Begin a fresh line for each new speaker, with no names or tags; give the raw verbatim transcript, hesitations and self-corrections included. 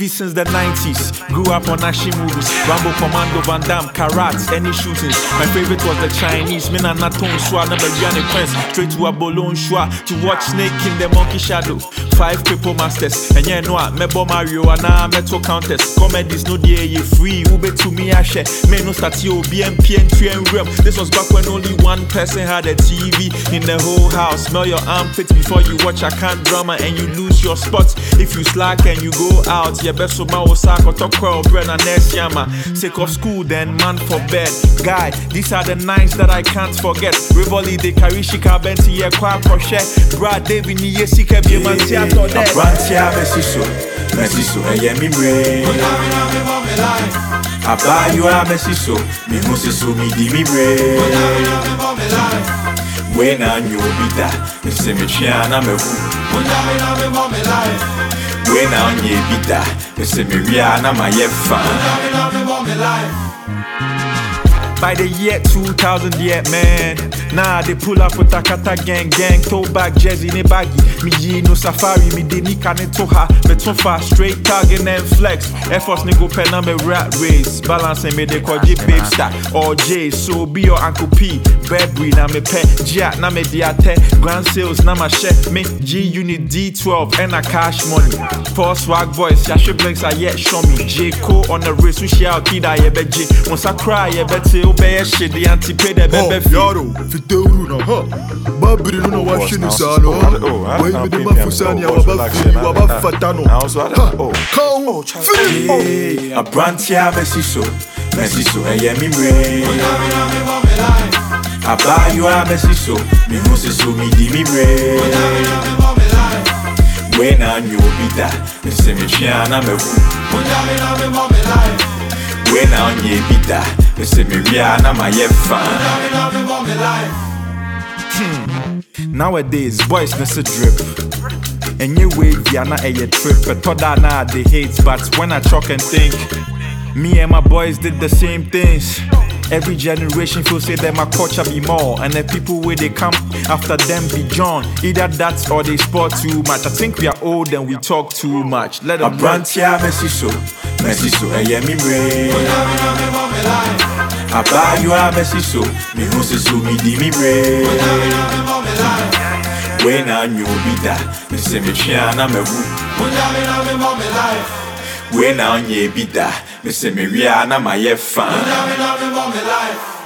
movies since the nineties. Grew up on action movies, Rambo, Commando, Van Damme, Karate, any shootings. My favorite was the Chinese. Mina Naton Shwa, number Gianni Prince. Straight to a Bolon Shwa to watch Snake in the Monkey Shadow. Five people masters. And yeah, no, Mebo Mario, and now Metal Countess. Comedies, no dear, you free. Ube to me, Ashe. Men no statio, B M P and T N R E M. This was back when only one person had a T V in the whole house. Smell your armpits before you watch a can drama and you lose your spots. If you slack and you go out, your best of my Osaka, Tokyo, Bren, and Neshama. Sick of school, then man for bed. Guy, these are the nights that I can't forget. Rivoli, de Karishika, Benti, ye kwa crochet. Brad, David, ni ye sike, be man, theater, dead.
Abrantia, Messiso, Messiso, and Yemi Ray. Abayua, Messiso, me Mosiso, me Dimi Ray. When I knew Bida, the cemetery, and I'm a who. When I knew Bida, the cemetery, and I'm a fan.
By the year two thousand, yeah, man. Nah, they pull up with a kata gang, gang, throwback, jersey, ne baggy. Me ye no safari, me de nika ne toha. Betofa, straight target and flex. Air Force nigga pen on me rat race. Balancing me de call J babe star or J. So be your Uncle P. Bedbury na me pet. Giat na me diate. Grand sales na my chef. Me G unit D twelve and a cash money. Four swag boys, ya blinks are yet show me. J Co on the wrist, we shall kid I ye bet J. Once I cry, ye bet say obey shit, the anti-pay the baby fee.
Yaro, fiteuru na ha. Babiri no wa shini sano. Wai mi de mafusani ya wabafi, wabafatano. Ha, kao,
Hey, Abrantia, Messiso, Messiso, and Yemi Ray. Abayua, Messiso, me Mosiso, me Dimi Ray. When I knew Bida, the cemetery, and I'm a who. When I knew Bida, the cemetery, and I'm a fan.
Nowadays, boys nessa drip. And you wave yana a your trip. But thought that now they hate. But when I talk and think, me and my boys did the same things. Every generation feels say that my culture be more. And the people where they come after them be John. Either that or they sport too much. I think we are old and we talk too much. Let them
Abrantia, Messiso, Messiso, and Yemi Ray. Abayua, Messiso, me Mosiso, me Dimi Ray. When I knew Bida, the cemetery, and I'm a who. When I knew Bida, the cemetery, and I'm a fan.